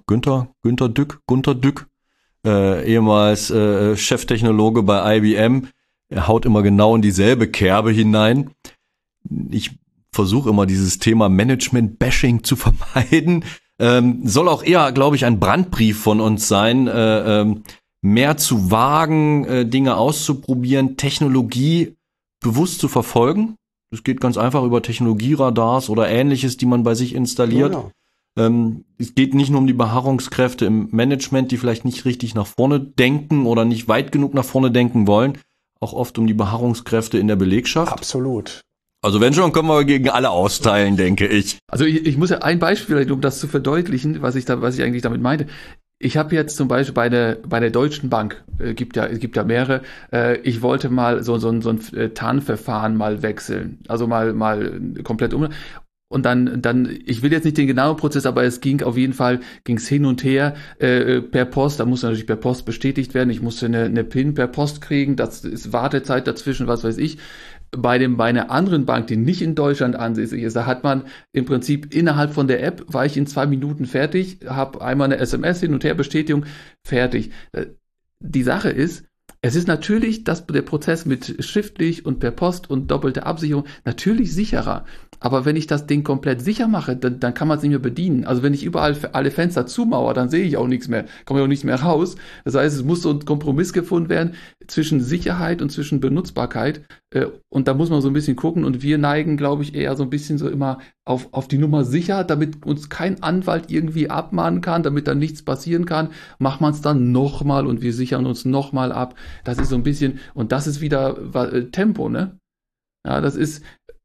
Dück, ehemals Cheftechnologe bei IBM. Er haut immer genau in dieselbe Kerbe hinein. Ich versuche immer dieses Thema Management-Bashing zu vermeiden. Soll auch eher, glaube ich, ein Brandbrief von uns sein, mehr zu wagen, Dinge auszuprobieren, Technologie bewusst zu verfolgen. Das geht ganz einfach über Technologieradars oder Ähnliches, die man bei sich installiert. Ja. Es geht nicht nur um die Beharrungskräfte im Management, die vielleicht nicht richtig nach vorne denken oder nicht weit genug nach vorne denken wollen, auch oft um die Beharrungskräfte in der Belegschaft. Absolut. Also wenn schon, können wir gegen alle austeilen, denke ich. Also ich muss ja ein Beispiel, um das zu verdeutlichen, was ich eigentlich damit meinte. Ich habe jetzt zum Beispiel bei der Deutschen Bank, es gibt ja mehrere, ich wollte mal so ein TAN-Verfahren mal wechseln, also mal komplett und dann, ich will jetzt nicht den genauen Prozess, aber es ging auf jeden Fall, ging's hin und her per Post, da musste natürlich per Post bestätigt werden, ich musste eine PIN per Post kriegen, das ist Wartezeit dazwischen, was weiß ich. Bei einer anderen Bank, die nicht in Deutschland ansässig ist, da hat man im Prinzip innerhalb von der App, war ich in 2 Minuten fertig, habe einmal eine SMS hin und her Bestätigung, fertig. Die Sache ist, es ist natürlich der Prozess mit schriftlich und per Post und doppelte Absicherung natürlich sicherer. Aber wenn ich das Ding komplett sicher mache, dann kann man es nicht mehr bedienen. Also wenn ich überall alle Fenster zumauere, dann sehe ich auch nichts mehr, komme ich auch nicht mehr raus. Das heißt, es muss so ein Kompromiss gefunden werden zwischen Sicherheit und zwischen Benutzbarkeit. Und da muss man so ein bisschen gucken. Und wir neigen, glaube ich, eher so ein bisschen so immer auf die Nummer sicher, damit uns kein Anwalt irgendwie abmahnen kann, damit dann nichts passieren kann. Macht man es dann nochmal und wir sichern uns nochmal ab. Das ist so ein bisschen, und das ist wieder Tempo, ne? Ja, das ist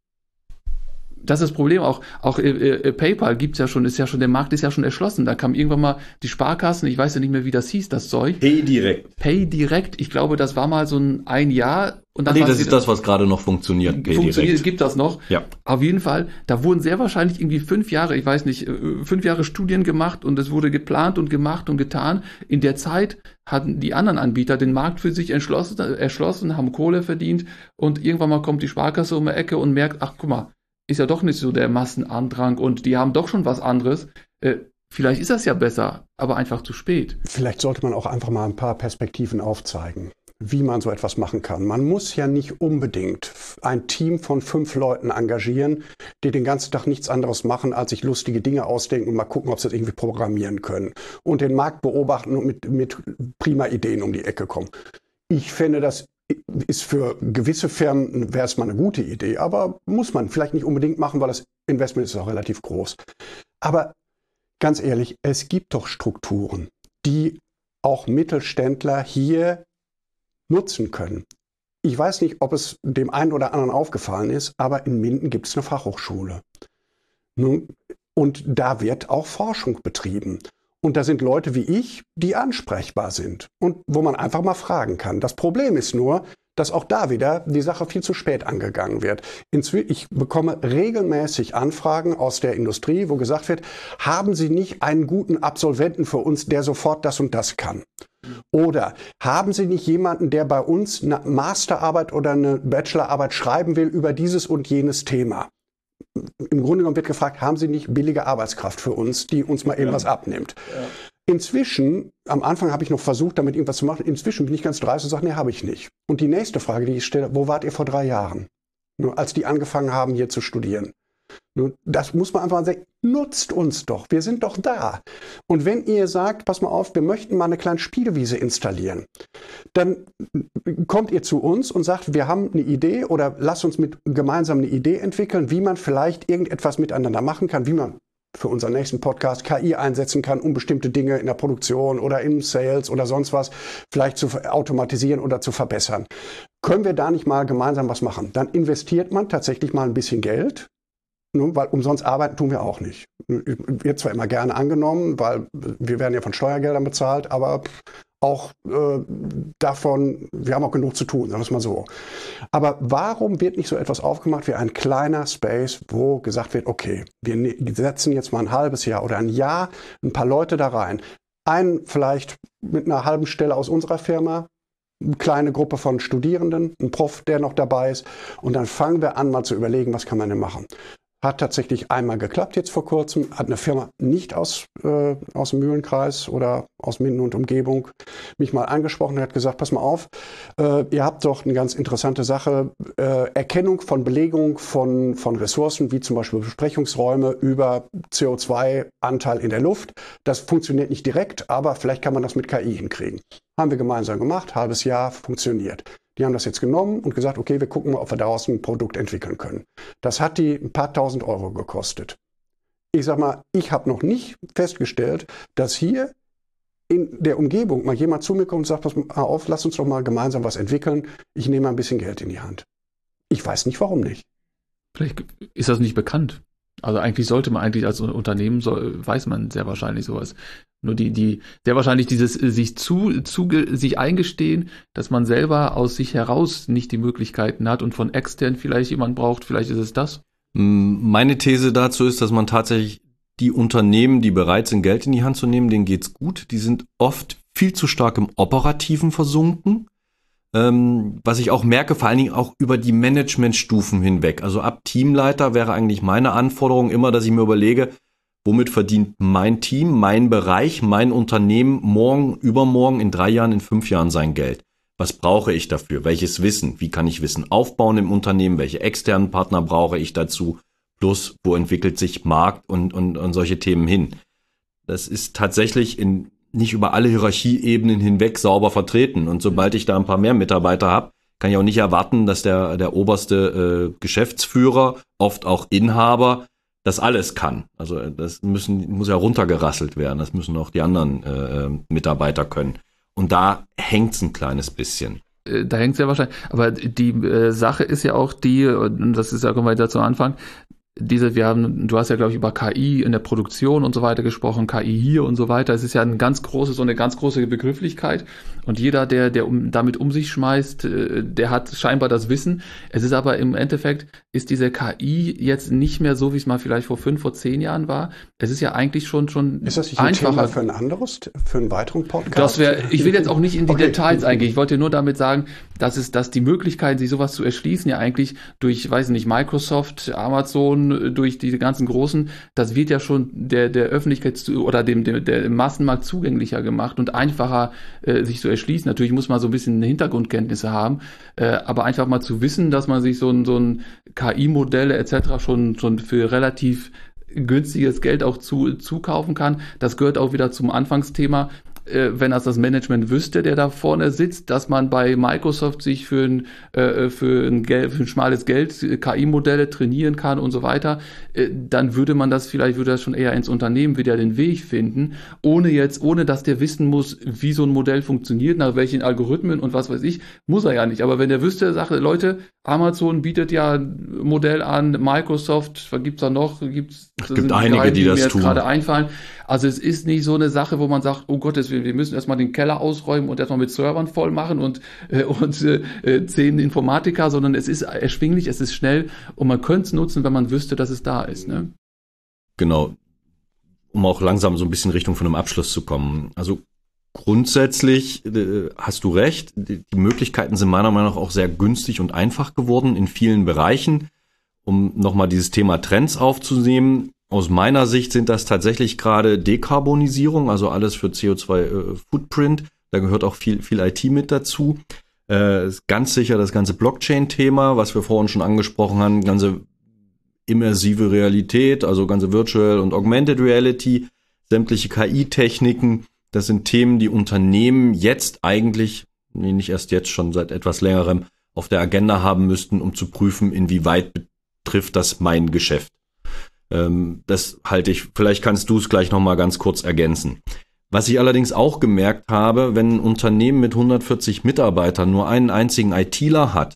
das Problem, auch PayPal gibt's ja schon, der Markt ist ja schon erschlossen. Da kam irgendwann mal die Sparkassen, ich weiß ja nicht mehr, wie das hieß, das Zeug. PayDirect, ich glaube, das war mal so ein Jahr. Und dann das ist das, was gerade noch funktioniert. Funktioniert, gibt das noch. Ja. Auf jeden Fall, da wurden sehr wahrscheinlich irgendwie 5 Jahre, ich weiß nicht, 5 Jahre Studien gemacht und es wurde geplant und gemacht und getan. In der Zeit hatten die anderen Anbieter den Markt für sich erschlossen, haben Kohle verdient und irgendwann mal kommt die Sparkasse um die Ecke und merkt, ach guck mal, ist ja doch nicht so der Massenandrang und die haben doch schon was anderes. Vielleicht ist das ja besser, aber einfach zu spät. Vielleicht sollte man auch einfach mal ein paar Perspektiven aufzeigen. wie man so etwas machen kann. Man muss ja nicht unbedingt ein Team von 5 Leuten engagieren, die den ganzen Tag nichts anderes machen, als sich lustige Dinge ausdenken und mal gucken, ob sie das irgendwie programmieren können. Und den Markt beobachten und mit prima Ideen um die Ecke kommen. Ich finde, das ist für gewisse Firmen, wäre es mal eine gute Idee, aber muss man vielleicht nicht unbedingt machen, weil das Investment ist auch relativ groß. Aber ganz ehrlich, es gibt doch Strukturen, die auch Mittelständler hier nutzen können. Ich weiß nicht, ob es dem einen oder anderen aufgefallen ist, aber in Minden gibt es eine Fachhochschule. Und da wird auch Forschung betrieben. Und da sind Leute wie ich, die ansprechbar sind und wo man einfach mal fragen kann. Das Problem ist nur, dass auch da wieder die Sache viel zu spät angegangen wird. Ich bekomme regelmäßig Anfragen aus der Industrie, wo gesagt wird, haben Sie nicht einen guten Absolventen für uns, der sofort das und das kann? Oder haben Sie nicht jemanden, der bei uns eine Masterarbeit oder eine Bachelorarbeit schreiben will über dieses und jenes Thema? Im Grunde genommen wird gefragt, haben Sie nicht billige Arbeitskraft für uns, die uns mal eben was abnimmt? Ja. Inzwischen, am Anfang habe ich noch versucht, damit irgendwas zu machen, inzwischen bin ich ganz dreist und sage, nee, habe ich nicht. Und die nächste Frage, die ich stelle, wo wart ihr vor 3 Jahren? Nur als die angefangen haben, hier zu studieren. Nur das muss man einfach sagen, nutzt uns doch, wir sind doch da. Und wenn ihr sagt, pass mal auf, wir möchten mal eine kleine Spielwiese installieren, dann kommt ihr zu uns und sagt, wir haben eine Idee oder lasst uns gemeinsam eine Idee entwickeln, wie man vielleicht irgendetwas miteinander machen kann, wie man für unseren nächsten Podcast KI einsetzen kann, um bestimmte Dinge in der Produktion oder im Sales oder sonst was vielleicht zu automatisieren oder zu verbessern. Können wir da nicht mal gemeinsam was machen? Dann investiert man tatsächlich mal ein bisschen Geld, weil umsonst arbeiten tun wir auch nicht. Wird zwar immer gerne angenommen, weil wir werden ja von Steuergeldern bezahlt, aber auch davon, wir haben auch genug zu tun, sagen wir es mal so. Aber warum wird nicht so etwas aufgemacht wie ein kleiner Space, wo gesagt wird, okay, wir setzen jetzt mal ein halbes Jahr oder ein Jahr ein paar Leute da rein. Einen vielleicht mit einer halben Stelle aus unserer Firma, eine kleine Gruppe von Studierenden, ein Prof, der noch dabei ist. Und dann fangen wir an, mal zu überlegen, was kann man denn machen. Hat tatsächlich einmal geklappt jetzt vor kurzem, hat eine Firma nicht aus dem Mühlenkreis oder aus Minden und Umgebung mich mal angesprochen und hat gesagt, pass mal auf, ihr habt doch eine ganz interessante Sache, Erkennung von Belegung von Ressourcen, wie zum Beispiel Besprechungsräume über CO2-Anteil in der Luft. Das funktioniert nicht direkt, aber vielleicht kann man das mit KI hinkriegen. Haben wir gemeinsam gemacht, halbes Jahr, funktioniert. Die haben das jetzt genommen und gesagt, okay, wir gucken mal, ob wir daraus ein Produkt entwickeln können. Das hat die ein paar tausend Euro gekostet. Ich sag mal, ich habe noch nicht festgestellt, dass hier in der Umgebung mal jemand zu mir kommt und sagt, pass mal auf, lass uns doch mal gemeinsam was entwickeln. Ich nehme mal ein bisschen Geld in die Hand. Ich weiß nicht, warum nicht. Vielleicht ist das nicht bekannt. Also eigentlich sollte man als Unternehmen, weiß man sehr wahrscheinlich sowas. Nur sehr wahrscheinlich dieses sich eingestehen, dass man selber aus sich heraus nicht die Möglichkeiten hat und von extern vielleicht jemand braucht, vielleicht ist es das. Meine These dazu ist, dass man tatsächlich die Unternehmen, die bereit sind, Geld in die Hand zu nehmen, denen geht's gut. Die sind oft viel zu stark im Operativen versunken. Was ich auch merke, vor allen Dingen auch über die Managementstufen hinweg. Also ab Teamleiter wäre eigentlich meine Anforderung immer, dass ich mir überlege, womit verdient mein Team, mein Bereich, mein Unternehmen morgen, übermorgen, in 3 Jahren, in 5 Jahren sein Geld? Was brauche ich dafür? Welches Wissen? Wie kann ich Wissen aufbauen im Unternehmen? Welche externen Partner brauche ich dazu? Plus, wo entwickelt sich Markt und solche Themen hin? Das ist tatsächlich nicht über alle Hierarchieebenen hinweg sauber vertreten. Und sobald ich da ein paar mehr Mitarbeiter habe, kann ich auch nicht erwarten, dass der oberste Geschäftsführer, oft auch Inhaber, das alles kann. Also das muss ja runtergerasselt werden. Das müssen auch die anderen Mitarbeiter können. Und da hängt's ein kleines bisschen. Da hängt's ja wahrscheinlich. Aber die Sache ist ja auch die, und das ist ja, kommen wir wieder zum Anfang, du hast ja, glaube ich, über KI in der Produktion und so weiter gesprochen, KI hier und so weiter. Es ist ja eine ganz große Begrifflichkeit. Und jeder, der damit um sich schmeißt, der hat scheinbar das Wissen. Es ist aber im Endeffekt, ist diese KI jetzt nicht mehr so, wie es mal vielleicht vor 5, vor 10 Jahren war. Es ist ja eigentlich schon ist das nicht einfacher. Thema für einen weiteren Podcast? Ich will jetzt auch nicht in die Details eingehen. Ich wollte nur damit sagen, dass die Möglichkeit, sich sowas zu erschließen, ja eigentlich durch, weiß nicht, Microsoft, Amazon, durch diese ganzen großen, das wird ja schon der Öffentlichkeit oder der Massenmarkt zugänglicher gemacht und einfacher sich zu erschließen. Natürlich muss man so ein bisschen Hintergrundkenntnisse haben, aber einfach mal zu wissen, dass man sich so ein KI-Modelle etc. schon für relativ günstiges Geld auch zukaufen kann. Das gehört auch wieder zum Anfangsthema. Wenn das Management wüsste, der da vorne sitzt, dass man bei Microsoft sich für ein schmales Geld KI-Modelle trainieren kann und so weiter, dann würde das schon eher ins Unternehmen wieder den Weg finden, ohne dass der wissen muss, wie so ein Modell funktioniert, nach welchen Algorithmen und was weiß ich, muss er ja nicht. Aber wenn der wüsste, sagt Leute, Amazon bietet ja ein Modell an, Microsoft, was gibt's da noch? Es gibt einige, die das tun. Gerade einfallen. Also es ist nicht so eine Sache, wo man sagt, oh Gottes Willen, wir müssen erstmal den Keller ausräumen und erstmal mit Servern voll machen und 10 Informatiker, sondern es ist erschwinglich, es ist schnell und man könnte es nutzen, wenn man wüsste, dass es da ist. Ne? Genau, um auch langsam so ein bisschen Richtung von einem Abschluss zu kommen. Also grundsätzlich hast du recht, die Möglichkeiten sind meiner Meinung nach auch sehr günstig und einfach geworden in vielen Bereichen. Um nochmal dieses Thema Trends aufzunehmen, aus meiner Sicht sind das tatsächlich gerade Dekarbonisierung, also alles für CO2-Footprint. Da gehört auch viel IT mit dazu. Ganz sicher das ganze Blockchain-Thema, was wir vorhin schon angesprochen haben, ganze immersive Realität, also ganze Virtual und Augmented Reality, sämtliche KI-Techniken. Das sind Themen, die Unternehmen jetzt eigentlich, nicht erst jetzt, schon seit etwas längerem, auf der Agenda haben müssten, um zu prüfen, inwieweit betrifft das mein Geschäft. Das halte ich, vielleicht kannst du es gleich nochmal ganz kurz ergänzen. Was ich allerdings auch gemerkt habe, wenn ein Unternehmen mit 140 Mitarbeitern nur einen einzigen ITler hat,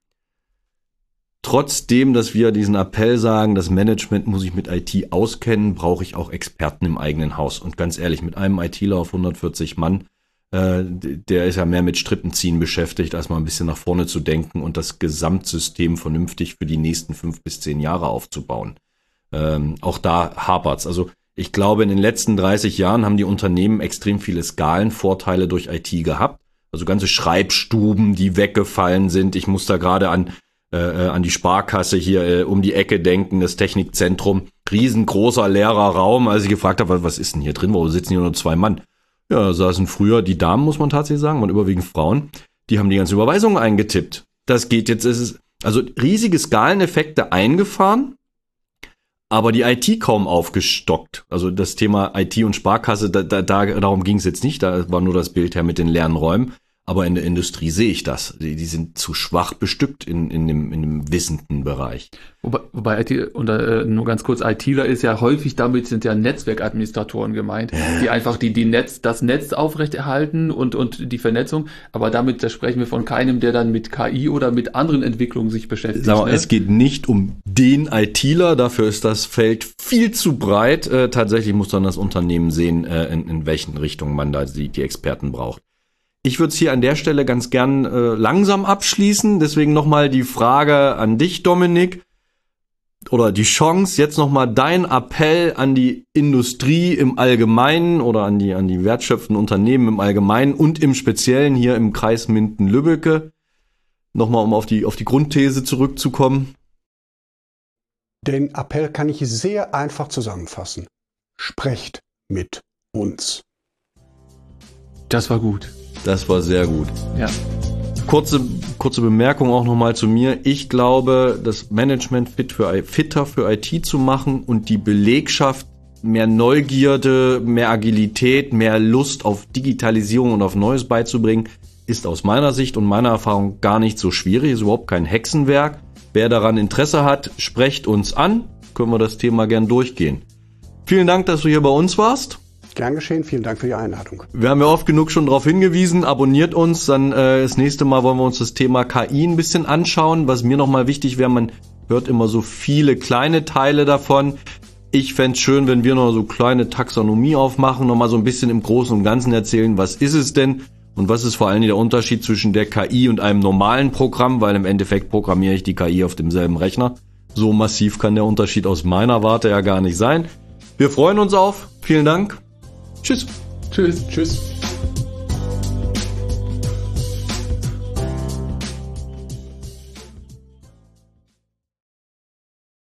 trotzdem, dass wir diesen Appell sagen, das Management muss sich mit IT auskennen, brauche ich auch Experten im eigenen Haus. Und ganz ehrlich, mit einem ITler auf 140 Mann, der ist ja mehr mit Strippenziehen beschäftigt, als mal ein bisschen nach vorne zu denken und das Gesamtsystem vernünftig für die nächsten 5 bis 10 Jahre aufzubauen. Auch da hapert's. Also ich glaube, in den letzten 30 Jahren haben die Unternehmen extrem viele Skalenvorteile durch IT gehabt. Also ganze Schreibstuben, die weggefallen sind. Ich muss da gerade an die Sparkasse hier um die Ecke denken, das Technikzentrum. Riesengroßer leerer Raum. Als ich gefragt habe, was ist denn hier drin? Warum sitzen hier nur 2 Mann? Ja, da saßen früher die Damen, muss man tatsächlich sagen, waren überwiegend Frauen. Die haben die ganzen Überweisungen eingetippt. Das geht jetzt, es ist also riesige Skaleneffekte eingefahren, aber die IT kaum aufgestockt. Also das Thema IT und Sparkasse, darum ging es jetzt nicht, da war nur das Bild her mit den leeren Räumen. Aber in der Industrie sehe ich das. Die sind zu schwach bestückt in dem wissenden Bereich. Wobei IT, nur ganz kurz, ITler ist ja häufig, damit sind ja Netzwerkadministratoren gemeint, die einfach das Netz aufrechterhalten und die Vernetzung. Aber damit, da sprechen wir von keinem, der dann mit KI oder mit anderen Entwicklungen sich beschäftigt. Sag mal, es geht nicht um den ITler, dafür ist das Feld viel zu breit. Tatsächlich muss dann das Unternehmen sehen, in welchen Richtungen man da die Experten braucht. Ich würde es hier an der Stelle ganz gern langsam abschließen. Deswegen nochmal die Frage an dich, Dominik, oder die Chance, jetzt nochmal dein Appell an die Industrie im Allgemeinen oder an die wertschöpfenden Unternehmen im Allgemeinen und im Speziellen hier im Kreis Minden-Lübbecke. Nochmal, um auf die Grundthese zurückzukommen. Den Appell kann ich sehr einfach zusammenfassen. Sprecht mit uns. Das war gut. Das war sehr gut. Ja. Kurze Bemerkung auch nochmal zu mir. Ich glaube, das Management fitter für IT zu machen und die Belegschaft mehr Neugierde, mehr Agilität, mehr Lust auf Digitalisierung und auf Neues beizubringen, ist aus meiner Sicht und meiner Erfahrung gar nicht so schwierig. Ist überhaupt kein Hexenwerk. Wer daran Interesse hat, sprecht uns an. Können wir das Thema gern durchgehen. Vielen Dank, dass du hier bei uns warst. Gern geschehen, vielen Dank für die Einladung. Wir haben ja oft genug schon darauf hingewiesen, abonniert uns, dann das nächste Mal wollen wir uns das Thema KI ein bisschen anschauen. Was mir nochmal wichtig wäre, man hört immer so viele kleine Teile davon. Ich fände es schön, wenn wir noch so kleine Taxonomie aufmachen, nochmal so ein bisschen im Großen und Ganzen erzählen, was ist es denn und was ist vor allem der Unterschied zwischen der KI und einem normalen Programm, weil im Endeffekt programmiere ich die KI auf demselben Rechner. So massiv kann der Unterschied aus meiner Warte ja gar nicht sein. Wir freuen uns auf. Vielen Dank. Tschüss. Tschüss. Tschüss.